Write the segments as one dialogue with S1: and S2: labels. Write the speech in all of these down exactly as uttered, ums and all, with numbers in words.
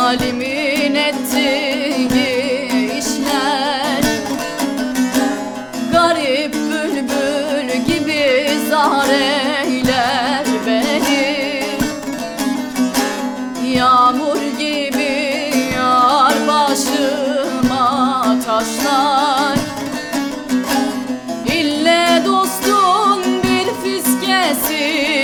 S1: zalimin ettiği işler. Garip bülbül gibi zar eyler beni, yağmur gibi yağar başıma taşlar. İlle dostun bir fiskesi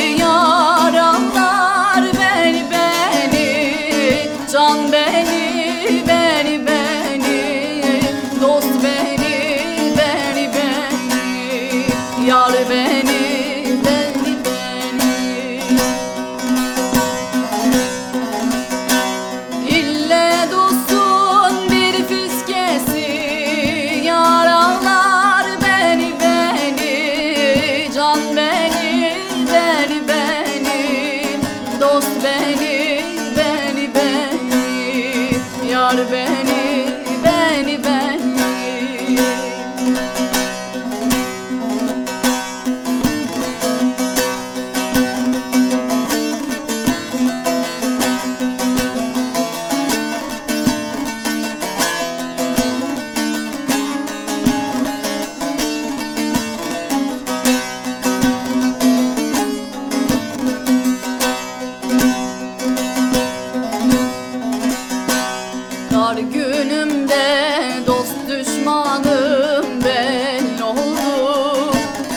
S1: yaralar beni beni, can beni beni beni, dost beni beni beni, yar beni beni beni. İlle dostun bir fiskesi yaralar beni beni, can beni beni beni, dost beni beni beni, yar beni beni beni. Dar günümde dost düşmanım belli oldu.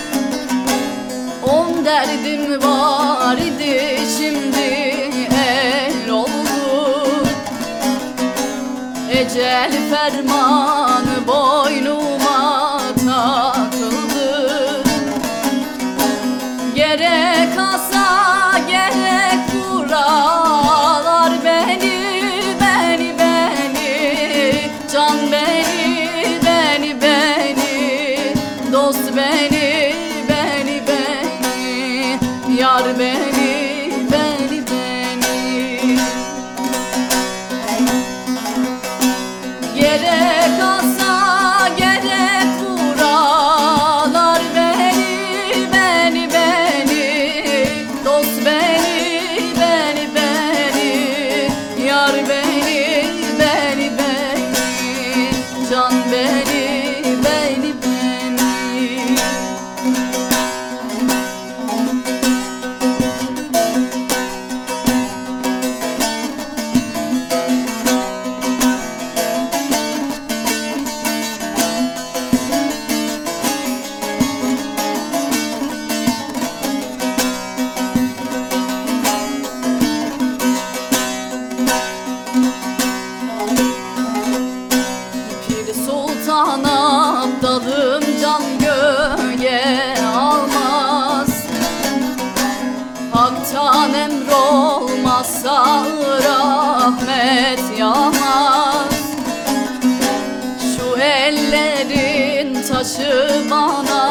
S1: On derdim var idi, şimdi el oldu. Ecel fermanı boynuma takıldı. Gerek asa gerek buralar beni beni beni, can beni beni beni, dost beni beni beni, yar beni beni beni. Gerek asa gerek buralar beni beni beni, dost beni beni beni, yar beni beni beni, can beni beni beni. Pir Sultan'a abdalım can göğe almaz. Hak'tan emrolmazsa rahmet yağmaz. Şu ellerin taşı bana